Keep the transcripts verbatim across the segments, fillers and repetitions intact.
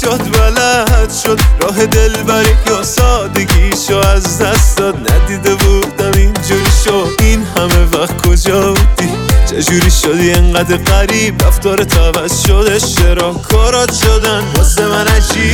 شد بلد شد راه دلبری یا سادگیشو از دست داد. ندیده بودم اینجوری شد این همه وقت کجا بودی؟ چجوری شدی انقدر غریب؟ رفتارت عوض شده چرا کارات شدن واسه من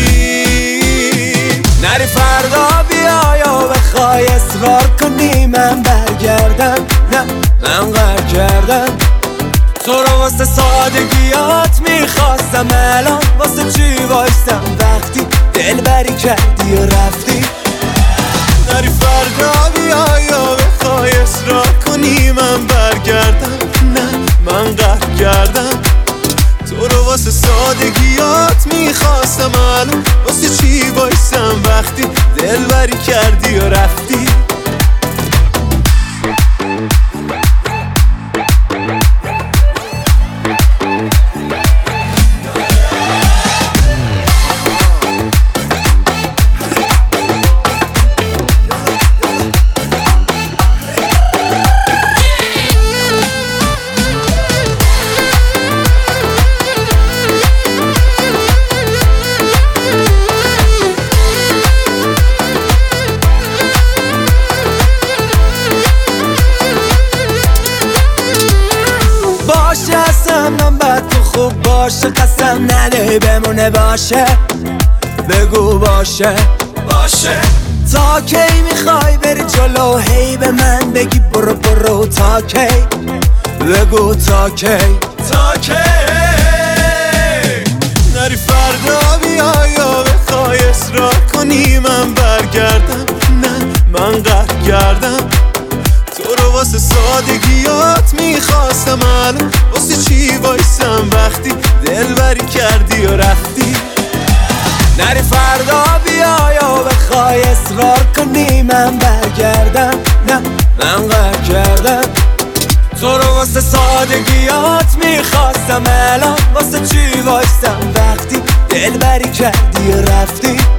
عجیب؟ نری فردا بیا یا بخوای اصرار کنی من برگردم. نه من قهر کردم تو رو واسه سادگیات میخواستم، الان واسه چی وایستم وقتی دلبری کردی و رفتی؟ نری فردا بیا یا بخوای اصرار کنی من برگردم. نه من قهر کردم تو رو واسه سادگیات میخواستم، الان واسه چی وایستم وقتی دلبری کردی و رفتی؟ من بعد تو خوب باشه قسم نده بمونه باشه بگو باشه باشه. تا کی میخوای بری جلو هی به من بگی برو برو؟ تا کی بگو تا کی تا کی؟ نری فردا بیا یا بخوای اصرار کنی من برگردم. نه من قهر کردم تو رو واسه سادگیات میخواستم، الان واسه چی وایستم وقتی دلبری کردی و رفتی؟ نری فردا بیا یا بخوای اصرار کنی من برگردم. نه من قهر کردم تو رو واسه سادگیات میخواستم، الان واسه چی وایستم وقتی دلبری کردی و رفتی؟